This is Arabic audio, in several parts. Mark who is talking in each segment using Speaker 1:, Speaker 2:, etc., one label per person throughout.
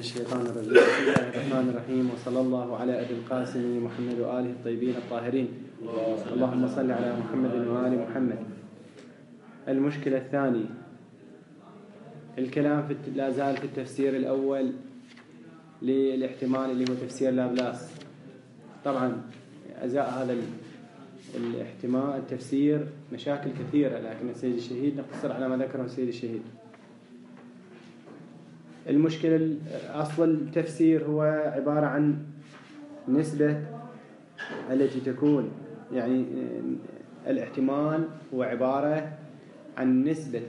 Speaker 1: الشيطان الرجيم. بسم الله الرحمن الرحيم، وصلى الله على أبي القاسم محمد وآله الطيبين الطاهرين. اللهم صل على محمد وآل محمد. المشكلة الثانية، الكلام لا زال في التفسير الأول للاحتمال اللي هو تفسير لابلاس. طبعا أزاء هذا الاحتمال التفسير مشاكل كثيرة، لكن السيد الشهيد نقتصر على ما ذكره السيد الشهيد. المشكلة أصل التفسير هو عبارة عن نسبة التي تكون، يعني الاحتمال هو عبارة عن نسبة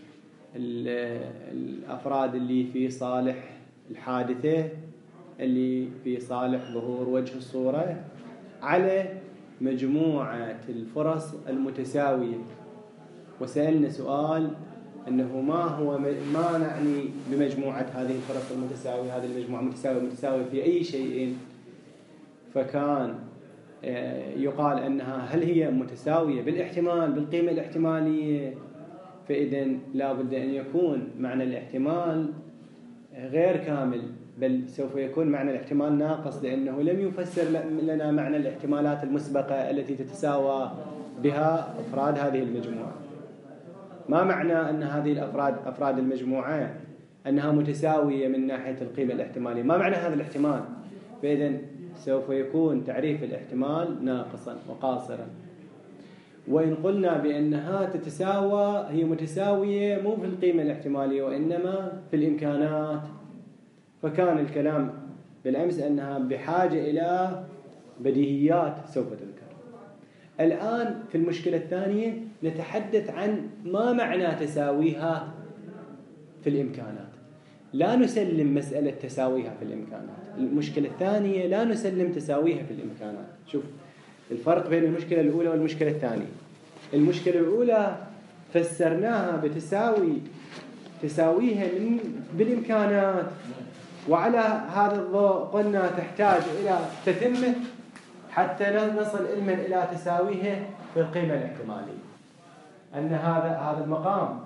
Speaker 1: الأفراد اللي في صالح الحادثة، اللي في صالح ظهور وجه الصورة، على مجموعة الفرص المتساوية. وسألنا سؤال أنه ما نعني بمجموعة هذه الفرص المتساوية، هذه المجموعة متساوية في أي شيء. فكان يقال أنها هل هي متساوية بالاحتمال، بالقيمة الاحتمالية، فإذن لا بد أن يكون معنى الاحتمال غير كامل، بل سوف يكون معنى الاحتمال ناقص، لأنه لم يفسر لنا معنى الاحتمالات المسبقة التي تتساوى بها أفراد هذه المجموعة. ما معنى أن هذه أفراد المجموعة أنها متساوية من ناحية القيمة الاحتمالية؟ ما معنى هذا الاحتمال؟ فإذن سوف يكون تعريف الاحتمال ناقصا وقاصرا. وإن قلنا بأنها تتساوى، هي متساوية مو في القيمة الاحتمالية وإنما في الإمكانات. فكان الكلام بالأمس أنها بحاجة إلى بديهيات سوف تذكر. الآن في المشكلة الثانية نتحدث عن ما معنى تساويها في الإمكانات. لا نسلم مسألة تساويها في الإمكانات. المشكلة الثانية لا نسلم تساويها في الإمكانات. شوف الفرق بين المشكلة الأولى والمشكلة الثانية. المشكلة الأولى فسرناها تساويها بالإمكانات، وعلى هذا الضوء قلنا تحتاج إلى تتمة حتى نصل علما إلى تساويها في القيمة الاحتمالية. أن هذا المقام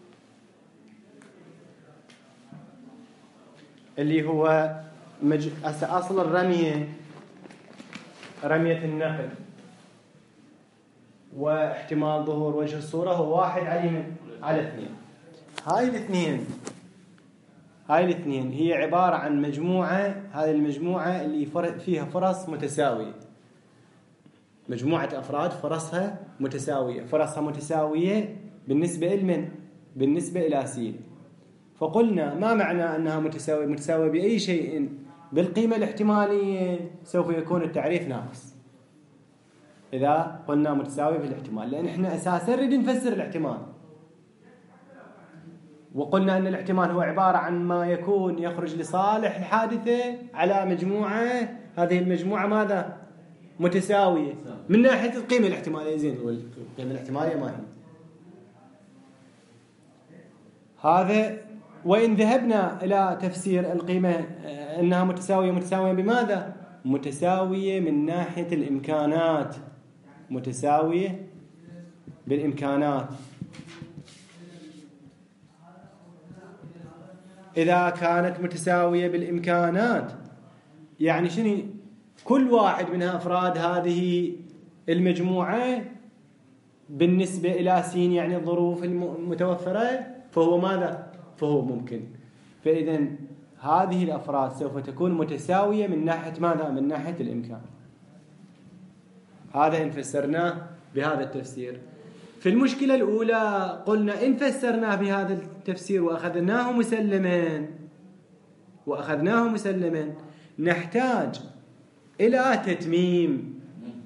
Speaker 1: اللي هو أصل رمية النقل واحتمال ظهور وجه الصورة هو 1 على 2. هاي الاثنين هي عبارة عن مجموعة. هذه المجموعة اللي فيها فرص متساوية، مجموعة أفراد فرصها متساوية بالنسبة إلى سين. فقلنا ما معنى أنها متساوية بأي شيء بالقيمة الاحتمالية؟ سوف يكون التعريف ناقص إذا قلنا متساوية بالاحتمال، لأن إحنا أساسا نريد نفسر الاحتمال. وقلنا أن الاحتمال هو عبارة عن ما يكون يخرج لصالح الحادثة على مجموعة، هذه المجموعة ماذا؟ متساوية من ناحية القيمة الاحتمالية. زين، والقيمة الاحتمالية ما هي هذا؟ وإن ذهبنا إلى تفسير القيمة أنها متساوية بماذا؟ متساوية من ناحية الإمكانات، متساوية بالإمكانات. إذا كانت متساوية بالإمكانات يعني شنو؟ كل واحد من أفراد هذه المجموعة بالنسبة إلى سين، يعني الظروف المتوفرة، فهو ماذا؟ فهو ممكن. فإذن هذه الأفراد سوف تكون متساوية من ناحية ماذا؟ من ناحية الإمكان. هذا إن فسرناه بهذا التفسير. في المشكلة الأولى قلنا إن فسرناه بهذا التفسير وأخذناه مسلما نحتاج إلى تتميم.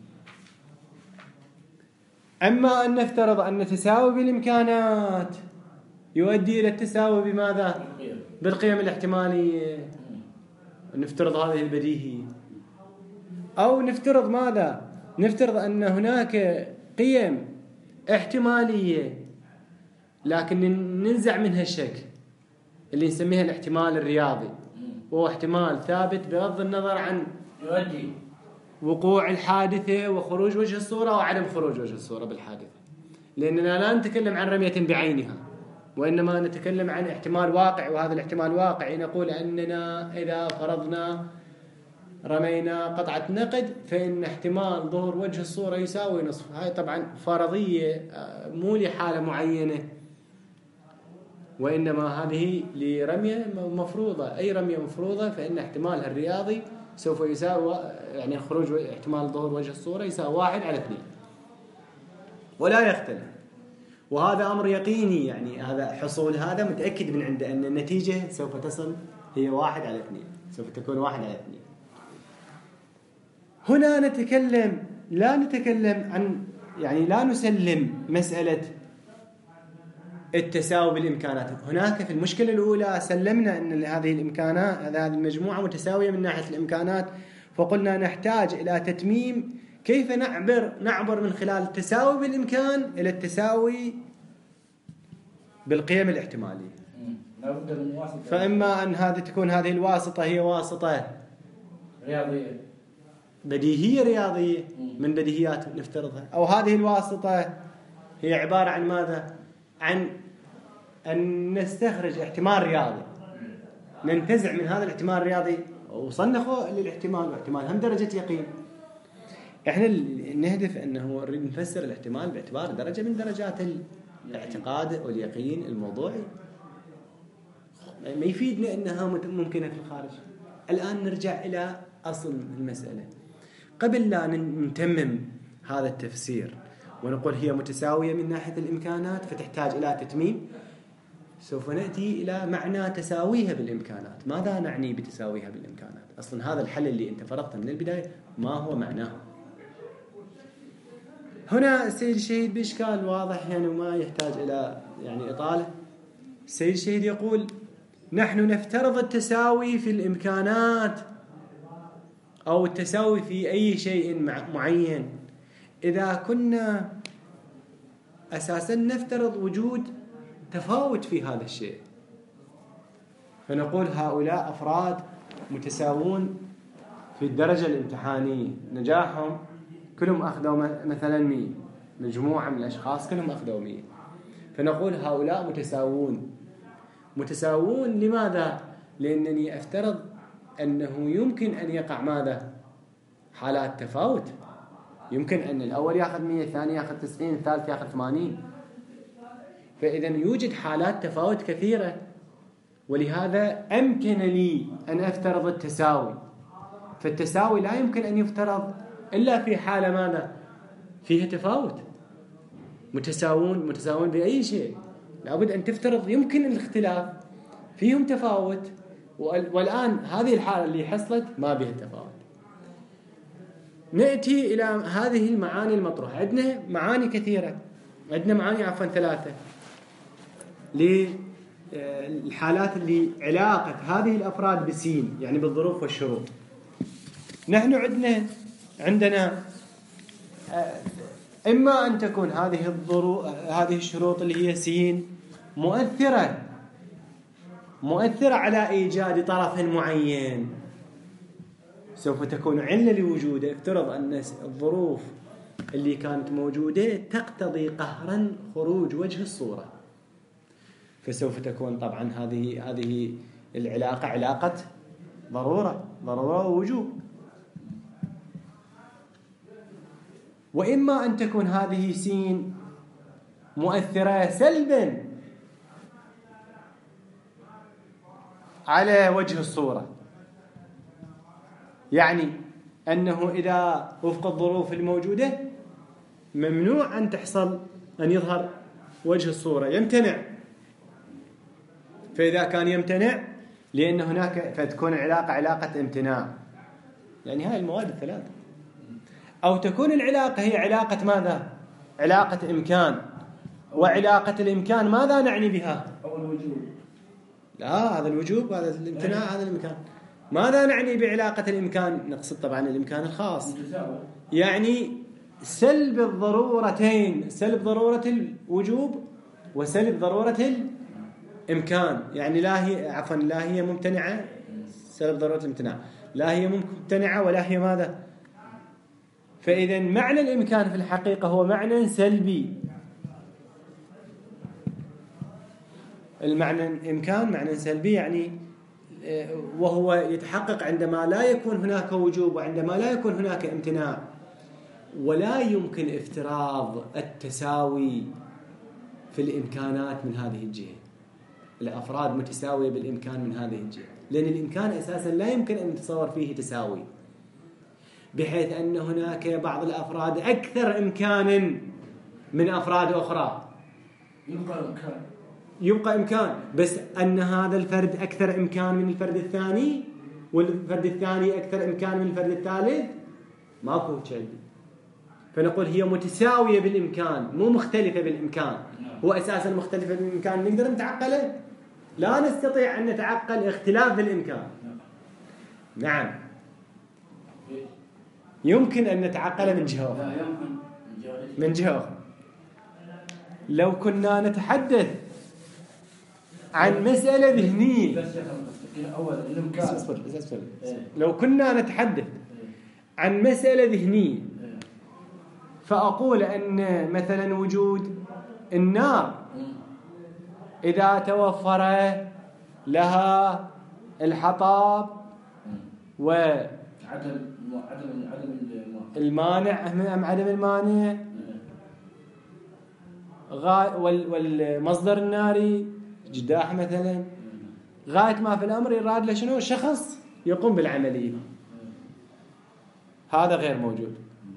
Speaker 1: أما أن نفترض أن التساوي بالإمكانات يؤدي إلى التساوي بماذا؟ بالقيم الاحتمالية. نفترض هذه البديهية. أو نفترض ماذا؟ نفترض أن هناك قيم احتمالية لكن ننزع منها الشك، اللي نسميها الاحتمال الرياضي، وهو احتمال ثابت بغض النظر عن يؤدي وقوع الحادثة وخروج وجه الصورة وعدم خروج وجه الصورة بالحادثة، لأننا لا نتكلم عن رمية بعينها وإنما نتكلم عن احتمال واقع، وهذا الاحتمال واقعي نقول أننا إذا فرضنا رمينا قطعة نقد فإن احتمال ظهور وجه الصورة يساوي نصف. هاي طبعا فرضية مو لحالة معينة، وإنما هذه لرمية مفروضة. أي رمية مفروضة فإن احتمالها الرياضي سوف يساوي، يعني خروج احتمال ظهور وجه الصورة يساوي 1/2 ولا يختلف. وهذا أمر يقيني، يعني هذا حصول هذا متأكد من عنده أن النتيجة سوف تصل هي 1/2، سوف تكون 1/2. هنا لا نتكلم عن، يعني لا نسلم مسألة التساوي بالإمكانات. هناك في المشكلة الأولى سلمنا أن هذه الإمكانات، هذه المجموعة متساوية من ناحية الإمكانات، فقلنا نحتاج إلى تتميم كيف نعبر من خلال التساوي بالإمكان إلى التساوي بالقيم الاحتمالية. فإما أن تكون هذه الواسطة هي واسطة
Speaker 2: رياضية
Speaker 1: بديهية رياضية من بديهيات نفترضها، أو هذه الواسطة هي عبارة عن ماذا؟ عن أن نستخرج احتمال رياضي، ننتزع من هذا الاحتمال الرياضي وصنخه للاحتمال، واحتمال هم درجة يقين. احنا نهدف أنه نريد نفسر الاحتمال باعتبار درجة من درجات الاعتقاد واليقين الموضوعي. ما يفيدنا أنها ممكنة في الخارج. الآن نرجع إلى أصل المسألة. قبل لا نتمم هذا التفسير ونقول هي متساوية من ناحية الإمكانات فتحتاج إلى تتميم، سوف نأتي إلى معنى تساويها بالإمكانات. ماذا نعني بتساويها بالإمكانات؟ أصلا هذا الحل اللي أنت فرضته من البداية ما هو معناه؟ هنا السيد الشهيد بإشكال واضح يعني وما يحتاج إلى يعني إطالة. السيد الشهيد يقول نحن نفترض التساوي في الإمكانات أو التساوي في أي شيء معين إذا كنا أساسا نفترض وجود تفاوت في هذا الشيء، فنقول هؤلاء أفراد متساوون في الدرجة الامتحانية، نجاحهم كلهم أخذوا مثلا 100، مجموعة من الأشخاص كلهم أخذوا 100، فنقول هؤلاء متساوون. لماذا؟ لأنني أفترض أنه يمكن أن يقع ماذا؟ حالات تفاوت. يمكن أن الأول يأخذ 100، الثاني يأخذ 90، الثالث يأخذ 80. فإذا يوجد حالات تفاوت كثيرة، ولهذا أمكن لي أن أفترض التساوي. فالتساوي لا يمكن أن يفترض إلا في حالة ماذا؟ فيها تفاوت. متساوون بأي شيء لابد أن تفترض يمكن الاختلاف، فيهم تفاوت، والآن هذه الحالة اللي حصلت ما بها تفاوت. نأتي إلى هذه المعاني المطروحة. عندنا معاني كثيرة، عندنا معاني 3 للحالات اللي علاقة هذه الأفراد بسين، يعني بالظروف والشروط. نحن عندنا إما أن تكون هذه الشروط اللي هي سين مؤثرة على إيجاد طرف معين، سوف تكون علة لوجوده. افترض أن الظروف اللي كانت موجودة تقتضي قهرا خروج وجه الصورة، فسوف تكون طبعا هذه العلاقة علاقة ضرورة ووجوب. وإما أن تكون هذه سين مؤثرة سلبا على وجه الصورة، يعني أنه إذا وفق الظروف الموجودة ممنوع أن يظهر وجه الصورة، يمتنع. فإذا كان يمتنع لأن هناك فتكون العلاقة علاقة امتناع، يعني هاي المواد 3. أو تكون العلاقة هي علاقة ماذا؟ علاقة إمكان. وعلاقة الإمكان ماذا نعني بها؟
Speaker 2: أو الوجوب.
Speaker 1: لا، هذا الوجوب، هذا الامتناع، هذا الإمكان. ماذا نعني بعلاقة الإمكان؟ نقصد طبعا الإمكان الخاص، يعني سلب الضرورتين، سلب ضرورة الوجوب وسلب ضرورة الإمكان. يعني لا هي ممتنعة، سلب ضرورة الامتناع، لا هي ممتنعة ولا هي ماذا. فإذا معنى الإمكان في الحقيقة هو معنى سلبي، المعنى إمكان معنى سلبي، يعني وهو يتحقق عندما لا يكون هناك وجوب وعندما لا يكون هناك امتناع. ولا يمكن افتراض التساوي في الإمكانات من هذه الجهة، الأفراد متساوية بالإمكان من هذه الجهة، لأن الإمكان أساسا لا يمكن أن نتصور فيه تساوي، بحيث أن هناك بعض الأفراد أكثر إمكانا من أفراد أخرى. يبقى إمكان، بس أن هذا الفرد أكثر إمكان من الفرد الثاني والفرد الثاني أكثر إمكان من الفرد الثالث، ماكو شيء. فنقول هي متساوية بالإمكان، مو مختلفة بالإمكان. هو أساسا مختلفة بالإمكان نقدر نتعقله؟ لا نستطيع أن نتعقل اختلاف بالإمكان. نعم يمكن أن نتعقل من جهة أخرى. من جهة أخرى لو كنا نتحدث عن مسألة ذهنية، لو كنا نتحدث عن مسألة ذهنية فأقول أن مثلا وجود النار إذا توفر لها الحطب والمانع أم عدم المانع والمصدر الناري جداح مثلا، غاية ما في الأمر يراد له شنو؟ شخص يقوم بالعملية، هذا غير موجود.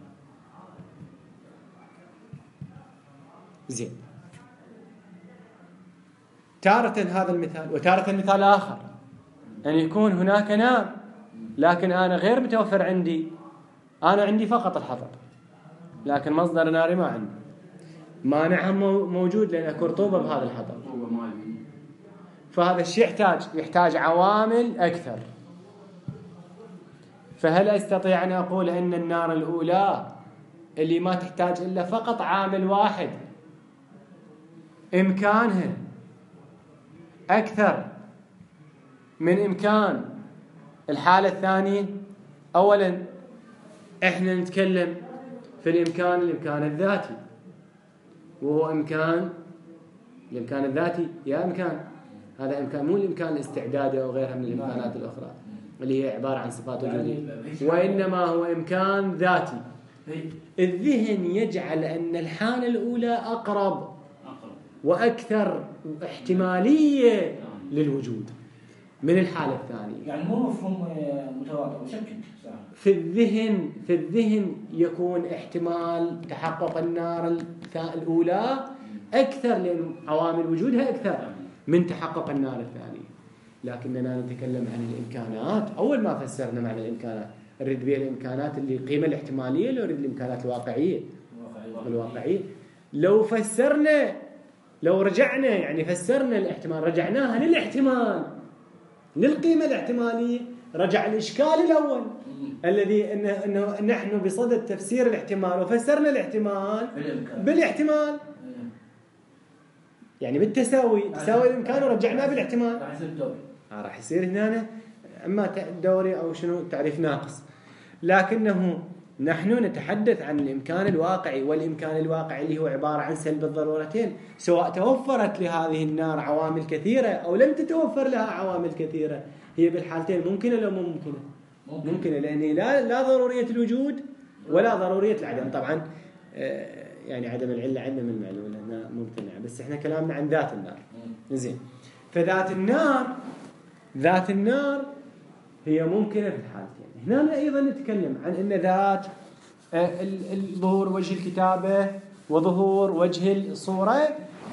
Speaker 1: زين، تارة هذا المثال، وتارة مثال آخر أن يكون هناك نار لكن أنا غير متوفر عندي، أنا عندي فقط الحطب لكن مصدر ناري ما عندي، مانعها موجود لأن أكو رطوبة بهذا الحطب، فهذا الشيء يحتاج عوامل أكثر. فهل أستطيع أن أقول أن النار الأولى اللي ما تحتاج إلا فقط عامل واحد إمكانها أكثر من إمكان الحالة الثانية؟ أولا إحنا نتكلم في الإمكان الذاتي، وهو الإمكان الذاتي يا إمكان، هذا إمكان مو الإمكان الاستعدادي أو غيرها من الإمكانات الأخرى اللي هي عبارة عن صفات وجودية، وإنما هو إمكان ذاتي. الذهن يجعل أن الحالة الأولى أقرب وأكثر احتمالية للوجود من الحالة الثانية.
Speaker 2: يعني مو مفهوم متواضع وشكك.
Speaker 1: في الذهن يكون احتمال تحقق النار الأولى أكثر لأن عوامل وجودها أكثر من تحقق النار الثانية. لكننا نتكلم عن الإمكانات. أول ما فسرنا معنى الإمكانات نريد بها الإمكانات اللي قيمة الاحتمالية، لو نريد الإمكانات الواقعية. لو رجعنا يعني فسرنا الاحتمال، رجعناها للاحتمال للقيمة الاحتمالية، رجع الإشكال الأول الذي إنه نحن بصدد تفسير الاحتمال وفسرنا الاحتمال بالاحتمال، يعني بالتساوي، تساوي الإمكان ورجعناه بالاحتمال. راح يصير هنا أما دوري أو شنو تعريف ناقص. لكنه نحن نتحدث عن الإمكان الواقعي، والإمكان الواقعي اللي هو عبارة عن سلب الضرورتين، سواء توفرت لهذه النار عوامل كثيرة أو لم تتوفر لها عوامل كثيرة، هي بالحالتين ممكنة لو مو ممكنة؟ ممكنة، لأن لا ضرورية الوجود ولا ضرورية العدم. طبعا يعني عدم العلة عندنا من المعلومة ممتنع، بس احنا كلامنا عن ذات النار. زين، فذات النار هي ممكنة في الحالتين. هنا أيضا نتكلم عن أن ذات ظهور وجه الكتابة وظهور وجه الصورة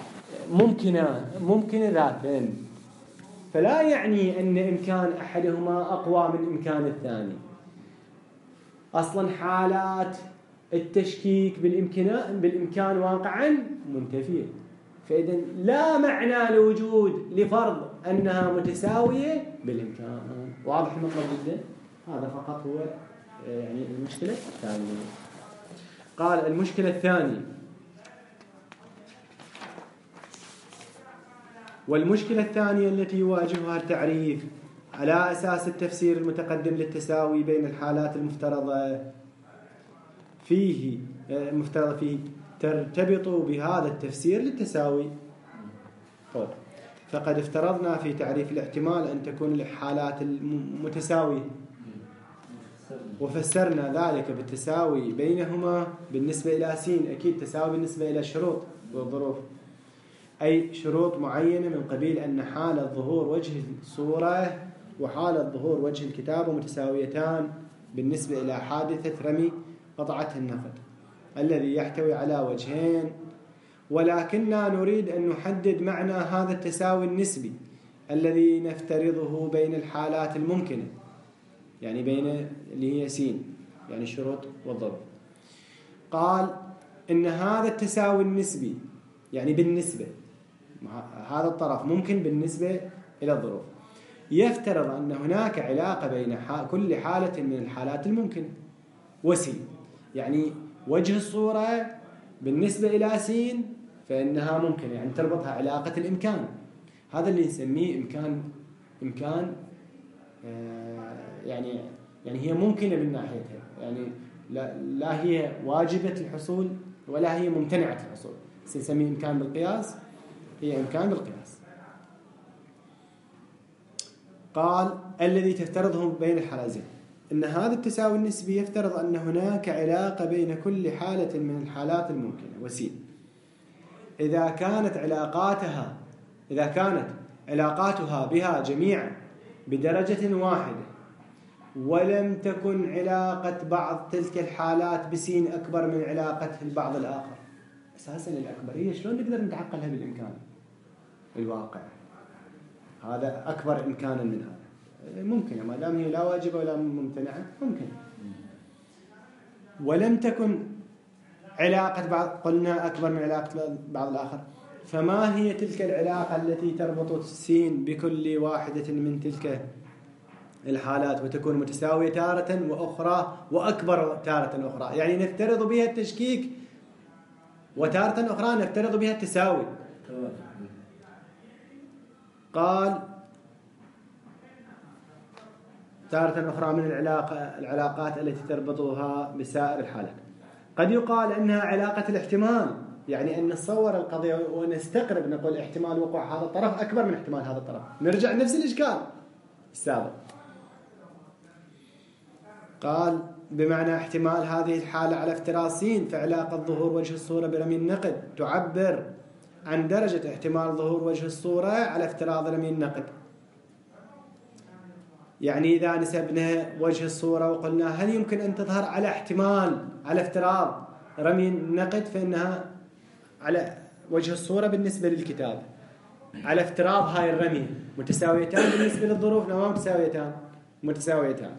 Speaker 1: ممكنة ذاتين، فلا يعني أن إمكان أحدهما أقوى من إمكان الثاني. أصلا حالات التشكيك بالإمكان واقعا منتفية، فإذا لا معنى لوجود لفرض أنها متساوية بالإمكان. واضح المطلب جدا؟ هذا فقط هو يعني المشكلة الثانية. قال المشكلة الثانية، والمشكلة الثانية التي يواجهها التعريف على أساس التفسير المتقدم للتساوي بين الحالات المفترضة فيه ترتبط بهذا التفسير للتساوي. طيب، فقد افترضنا في تعريف الاحتمال أن تكون الحالات متساوية، وفسرنا ذلك بالتساوي بينهما بالنسبة إلى سين. أكيد تساوي بالنسبة إلى الشروط والظروف، أي شروط معينة من قبيل أن حالة ظهور وجه الصورة وحالة ظهور وجه الكتابة متساويتان بالنسبة إلى حادثة رمي قطعة النقد الذي يحتوي على وجهين، ولكننا نريد أن نحدد معنى هذا التساوي النسبي الذي نفترضه بين الحالات الممكنة، يعني بين اللي هي سين، يعني الشروط والظروف. قال إن هذا التساوي النسبي يعني بالنسبة، هذا الطرف ممكن بالنسبة إلى الظروف، يفترض أن هناك علاقة بين كل حالة من الحالات الممكنة وسين. يعني وجه الصورة بالنسبة إلى سين فإنها ممكنة، يعني تربطها علاقة الإمكان. هذا اللي نسميه إمكان يعني هي ممكنة من ناحيتها، يعني لا هي واجبة الحصول ولا هي ممتنعة الحصول. سنسميه إمكان بالقياس، هي إمكان بالقياس. قال الذي تفترضه بين الحالتين إن هذا التساوي النسبي يفترض أن هناك علاقة بين كل حالة من الحالات الممكنة وسين إذا كانت علاقاتها بها جميعا بدرجة واحدة، ولم تكن علاقة بعض تلك الحالات بسين أكبر من علاقة البعض الآخر. أساسا الأكبرية شلون نقدر نتعقلها بالإمكان الواقع؟ هذا أكبر إمكانا من هذا ممكن، ما دام هي لا واجبة ولا ممتنعة ممكن. ولم تكن علاقة بعض، قلنا أكبر من علاقة بعض الآخر، فما هي تلك العلاقة التي تربط سين بكل واحدة من تلك الحالات وتكون متساوية تارة وأخرى وأكبر تارة أخرى؟ يعني نفترض بها التشكيك، وتارة أخرى نفترض بها التساوي. قال تارة أخرى من العلاقات التي تربطها بسائر الحالات قد يقال أنها علاقة الاحتمال، يعني أن نتصور القضية ونستقرب نقول احتمال وقوع هذا الطرف أكبر من احتمال هذا الطرف، نرجع لنفس الإشكال السابق. قال بمعنى احتمال هذه الحالة على افتراض سين، فعلاقة ظهور وجه الصورة برمي النقد تعبر عن درجة احتمال ظهور وجه الصورة على افتراض رمي النقد. يعني إذا نسبنا وجه الصورة وقلنا هل يمكن أن تظهر على افتراض رمي النقد، فإنها على وجه الصورة بالنسبة للكتاب على افتراض هاي الرمي متساويتان بالنسبة للظروف، ما متساويتان.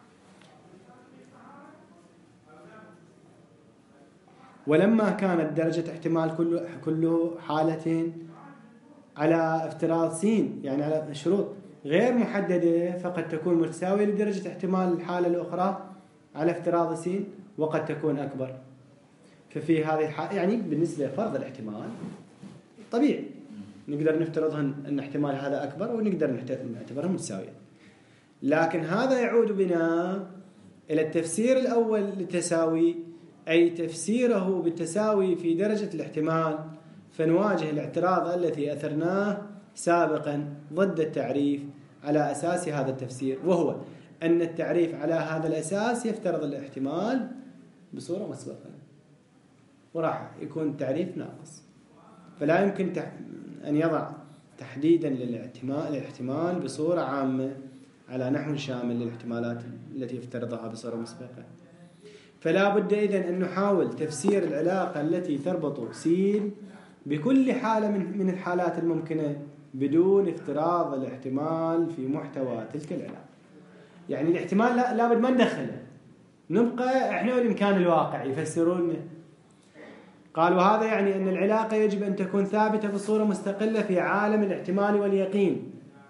Speaker 1: ولما كانت درجة احتمال كل حالة على افتراض سين، يعني على شروط غير محددة، فقد تكون متساوية لدرجة احتمال الحالة الأخرى على افتراض سين وقد تكون أكبر. ففي هذه الحالة يعني بالنسبة لفرض الاحتمال طبيعي نقدر نفترض أن احتمال هذا أكبر ونقدر نعتبرها متساوية. لكن هذا يعود بنا إلى التفسير الأول للتساوي، أي تفسيره بالتساوي في درجة الاحتمال، فنواجه الاعتراض الذي أثرناه سابقا ضد التعريف على أساس هذا التفسير، وهو أن التعريف على هذا الأساس يفترض الاحتمال بصورة مسبقة، وراح يكون التعريف ناقص. فلا يمكن أن يضع تحديدا للاحتمال بصورة عامة على نحو شامل للاحتمالات التي يفترضها بصورة مسبقة. فلا بد إذن أن نحاول تفسير العلاقة التي تربط سين بكل حالة من الحالات الممكنة بدون افتراض الاحتمال في محتوى تلك العلاقة. يعني الاحتمال لا بد ما ندخله، نبقى احنا والإمكان الواقع يفسرون. قال وهذا يعني أن العلاقة يجب أن تكون ثابتة بصورة مستقلة في عالم الاحتمال واليقين،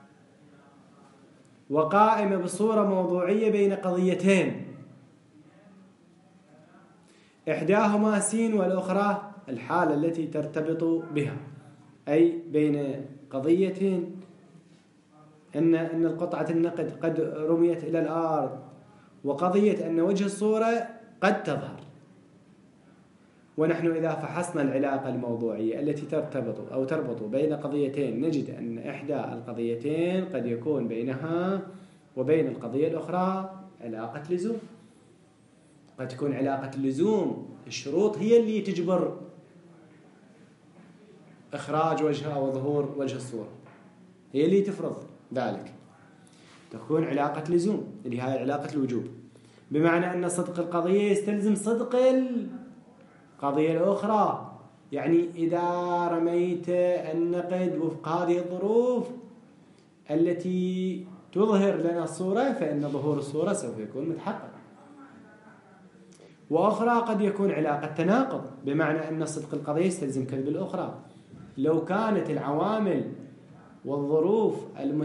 Speaker 1: وقائمة بصورة موضوعية بين قضيتين، إحداهما سين والأخرى الحالة التي ترتبط بها، أي بين قضية أن القطعة النقد قد رميت إلى الأرض، وقضية أن وجه الصورة قد تظهر. ونحن إذا فحصنا العلاقة الموضوعية التي تربط بين قضيتين نجد أن إحدى القضيتين قد يكون بينها وبين القضية الأخرى علاقة لزوم. قد تكون علاقة اللزوم الشروط هي اللي تجبر إخراج وجه أو ظهور وجه الصورة، هي اللي تفرض ذلك. تكون علاقة لزوم اللي هي علاقة الوجوب، بمعنى أن صدق القضية يستلزم صدق القضية الأخرى. يعني إذا رميت النقد وفق هذه الظروف التي تظهر لنا الصورة فإن ظهور الصورة سوف يكون متحقق. وأخرى قد يكون علاقة تناقض، بمعنى أن صدق القضية يستلزم كذب الأخرى. لو كانت العوامل والظروف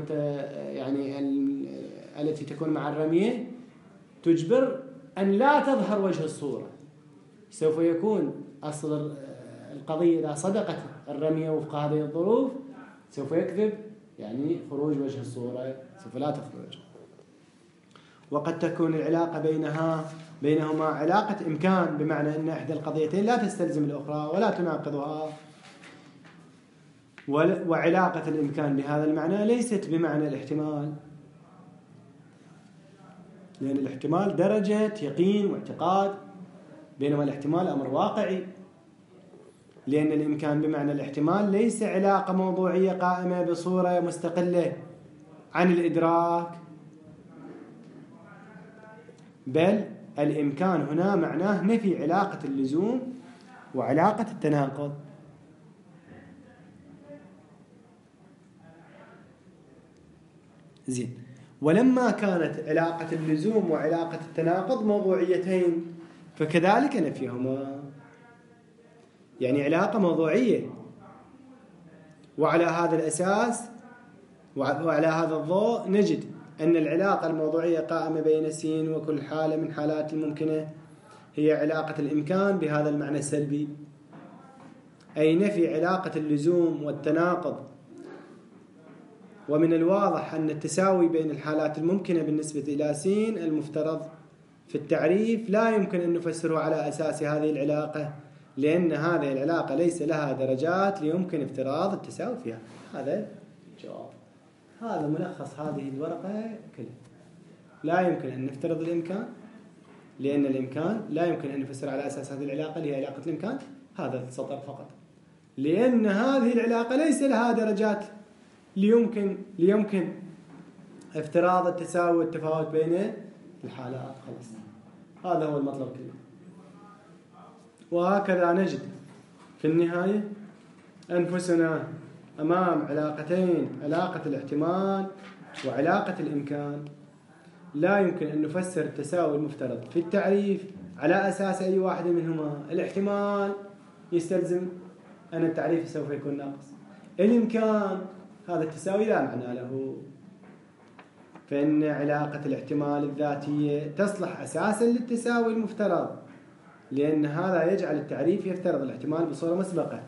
Speaker 1: التي تكون مع الرمية تجبر أن لا تظهر وجه الصورة، سوف يكون أصل القضية إذا صدقت الرمية وفق هذه الظروف سوف يكذب، يعني خروج وجه الصورة سوف لا تخرج. وقد تكون العلاقة بينهما علاقة إمكان، بمعنى أن إحدى القضيتين لا تستلزم الأخرى ولا تناقضها. وعلاقة الإمكان بهذا المعنى ليست بمعنى الاحتمال، لأن الاحتمال درجة يقين واعتقاد، بينما الاحتمال أمر واقعي. لأن الإمكان بمعنى الاحتمال ليس علاقة موضوعية قائمة بصورة مستقلة عن الإدراك، بل الإمكان هنا معناه نفي علاقة اللزوم وعلاقة التناقض. زين. ولما كانت علاقة اللزوم وعلاقة التناقض موضوعيتين فكذلك نفيهما، يعني علاقة موضوعية. وعلى هذا الأساس وعلى هذا الضوء نجد أن العلاقة الموضوعية قائمة بين س وكل حالة من حالات الممكنة هي علاقة الإمكان بهذا المعنى السلبي، أي نفي علاقة اللزوم والتناقض. ومن الواضح أن التساوي بين الحالات الممكنة بالنسبة إلى س المفترض في التعريف لا يمكن أن نفسره على أساس هذه العلاقة، لأن هذه العلاقة ليس لها درجات ليمكن افتراض التساوي فيها. هذا جواب، هذا ملخص هذه الورقة كلها. لا يمكن أن نفترض الإمكان، لأن الإمكان لا يمكن أن نفسر على أساس هذه العلاقة اللي هي علاقة الإمكان. هذا السطر فقط، لأن هذه العلاقة ليس لها درجات ليمكن افتراض التساوي والتفاوت بين الحالات. خلاص، هذا هو المطلب كله. وهكذا نجد في النهاية أنفسنا أمام علاقتين، علاقة الاحتمال وعلاقة الإمكان. لا يمكن أن نفسر التساوي المفترض في التعريف على أساس أي واحد منهما. الاحتمال يستلزم أن التعريف سوف يكون ناقص. الإمكان هذا التساوي لا معنى له، فإن علاقة الاحتمال الذاتية تصلح أساسا للتساوي المفترض، لأن هذا يجعل التعريف يفترض الاحتمال بصورة مسبقة.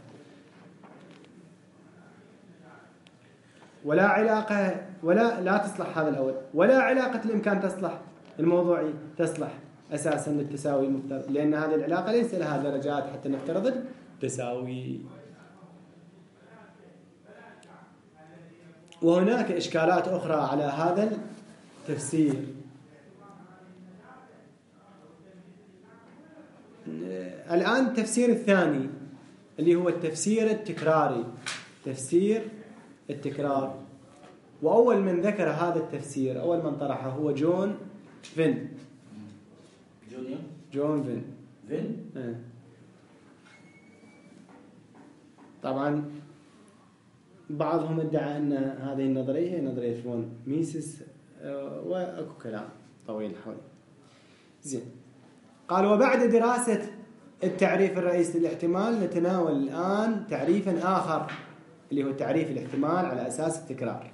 Speaker 1: لا تصلح هذا الأول، ولا علاقة الإمكان تصلح الموضوعي تصلح أساسا للتساوي المفترض، لأن هذه العلاقة ليس لها درجات حتى نفترض التساوي. وهناك إشكالات أخرى على هذا التفسير. الآن التفسير الثاني اللي هو التفسير التكراري، تفسير التكرار. وأول من ذكر هذا التفسير، أول من طرحه هو جون فين. طبعا بعضهم ادعى أن هذه النظرية هي نظرية فون ميسيس، وأكو كلام طويل حول. زين. قال: وبعد دراسة التعريف الرئيسي للاحتمال نتناول الآن تعريفا آخر اللي هو تعريف الاحتمال على أساس التكرار.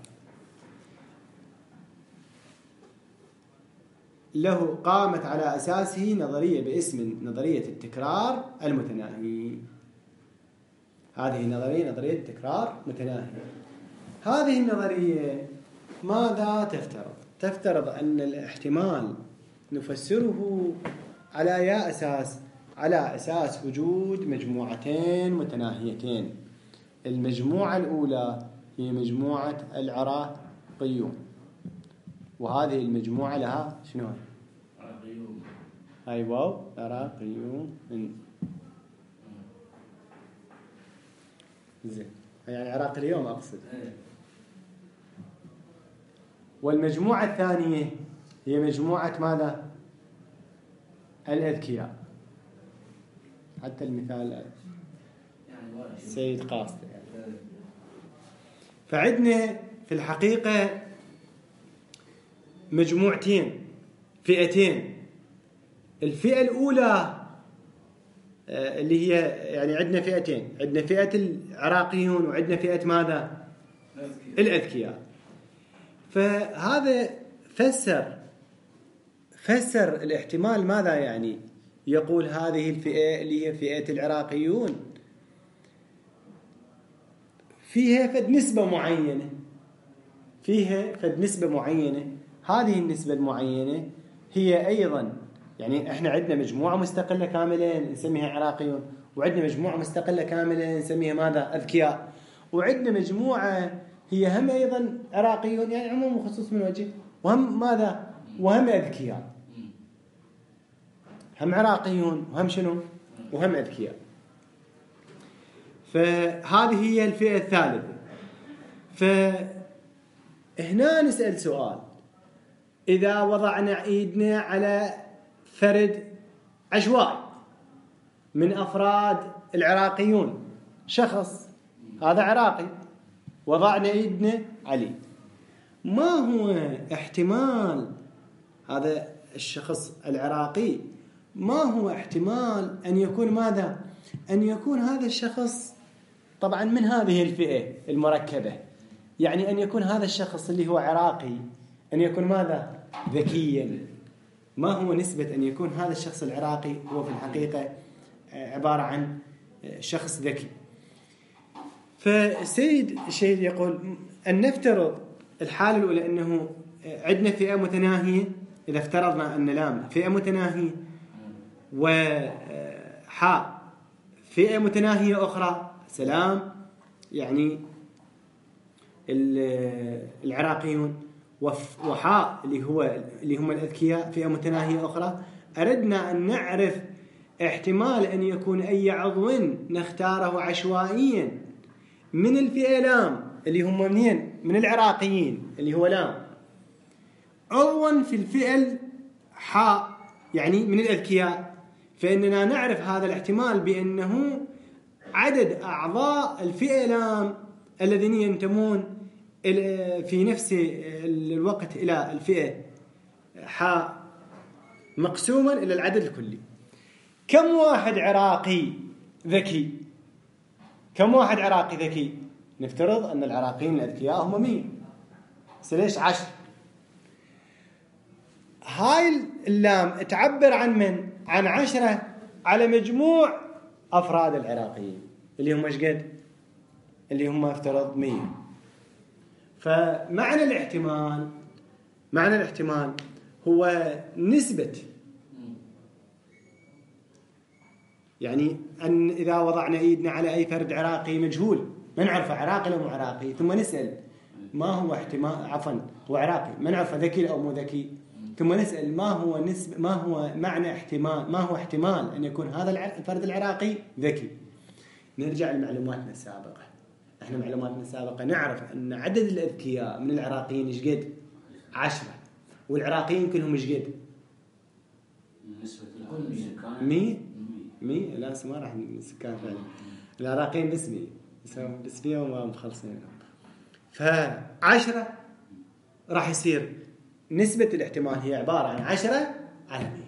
Speaker 1: له قامت على أساسه نظرية باسم نظرية التكرار المتناهي. هذه النظرية نظرية التكرار متناهي. هذه النظرية ماذا تفترض؟ تفترض أن الاحتمال نفسره على أي أساس؟ على أساس وجود مجموعتين متناهيتين. المجموعة الأولى هي مجموعة العراقيون، وهذه المجموعة لها شنو؟
Speaker 2: عراقيون.
Speaker 1: هاي واو عراقيون. زين، يعني عراق اليوم أقصد. والمجموعة الثانية هي مجموعة ماذا؟ الأذكياء. حتى المثال السيد قاصد يعني. فعندنا في الحقيقة مجموعتين، فئتين. الفئة الأولى اللي هي يعني عندنا فئتين، عندنا فئة العراقيون وعندنا فئة ماذا؟ الأذكياء. فهذا فسر الاحتمال ماذا يعني؟ يقول هذه الفئة اللي هي فئة العراقيون فيها فد نسبة معينة، هذه النسبة المعينة هي أيضا يعني إحنا عندنا مجموعة مستقلة كاملة نسميها عراقيون، وعندنا مجموعة مستقلة كاملة نسميها ماذا؟ أذكياء، وعندنا مجموعة هي هم أيضا عراقيون يعني عموم وخصوص من وجه، وهم ماذا؟ وهم أذكياء، هم عراقيون وهم شنو؟ وهم أذكياء. فهذه هي الفئة الثالثة. فهنا نسأل سؤال: إذا وضعنا إيدنا على فرد عشوائي من أفراد العراقيون، شخص هذا عراقي وضعنا إيدنا عليه، ما هو احتمال هذا الشخص العراقي، ما هو احتمال أن يكون ماذا؟ أن يكون هذا الشخص طبعا من هذه الفئة المركبة، يعني أن يكون هذا الشخص اللي هو عراقي أن يكون ماذا؟ ذكيا. ما هو نسبة أن يكون هذا الشخص العراقي هو في الحقيقة عبارة عن شخص ذكي؟ فالسيد الشهيد يقول أن نفترض الحالة الأولى أنه عندنا فئة متناهية، إذا افترضنا أن لام فئة متناهية وحاء فئة متناهية أخرى، سلام يعني العراقيون، وحاء اللي هم الأذكياء فئة متناهية أخرى، أردنا أن نعرف احتمال أن يكون أي عضو نختاره عشوائيا من الفئة لام اللي هم منين؟ من العراقيين اللي هو لام، عضوا في الفئة حاء يعني من الأذكياء، فإننا نعرف هذا الاحتمال بأنه عدد أعضاء الفئة لام الذين ينتمون في نفس الوقت إلى الفئة حاء مقسوما إلى العدد الكلي. كم واحد عراقي ذكي؟ كم واحد عراقي ذكي؟ نفترض أن العراقيين الأذكياء هم 100، ليش 10؟ هاي اللام تعبر عن من؟ عن 10 على مجموع أفراد العراقيين اللي هم ايش قد؟ اللي هم افترض 100. فمعنى الاحتمال هو نسبة، يعني أن إذا وضعنا إيدنا على أي فرد عراقي مجهول ما نعرفه عراقي أو مو عراقي، ثم نسأل ما هو احتمال، عفوا هو عراقي ما نعرفه ذكي أو مو ذكي، ثم نسأل ما هو معنى احتمال، ما هو احتمال أن يكون هذا الفرد العراقي ذكي. نرجع لمعلوماتنا السابقة. احنا معلوماتنا السابقة نعرف أن عدد الأذكياء من العراقيين ايش قد؟ 10، والعراقيين كلهم ايش قد؟ نسبة 100 لا ما راح السكان فعلا العراقيين بس 100 بس فيهم ما مخلصين، ف10 راح يصير نسبة الاحتمال هي عبارة عن 10 على 100.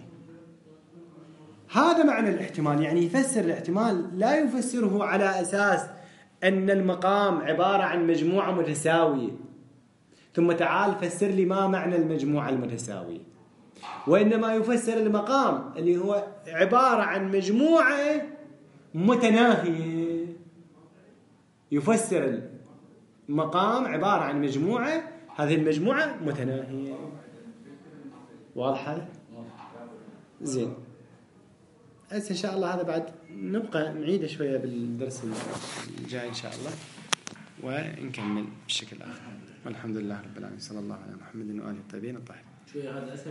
Speaker 1: هذا معنى الاحتمال، يعني يفسر الاحتمال لا يفسره على أساس أن المقام عبارة عن مجموعة متساوية ثم تعال فسر لي ما معنى المجموعة المتساوية، وإنما يفسر المقام اللي هو عبارة عن مجموعة متناهية. يفسر المقام عبارة عن مجموعة، هذه المجموعة متناهية. واضحة؟ زين. هسه إن شاء الله هذا بعد نبقى نعيده شوية بالدرس الجاي إن شاء الله، ونكمل بشكل آخر. والحمد لله رب العالمين، صلى الله على محمد وآله الطيبين الطاهرين.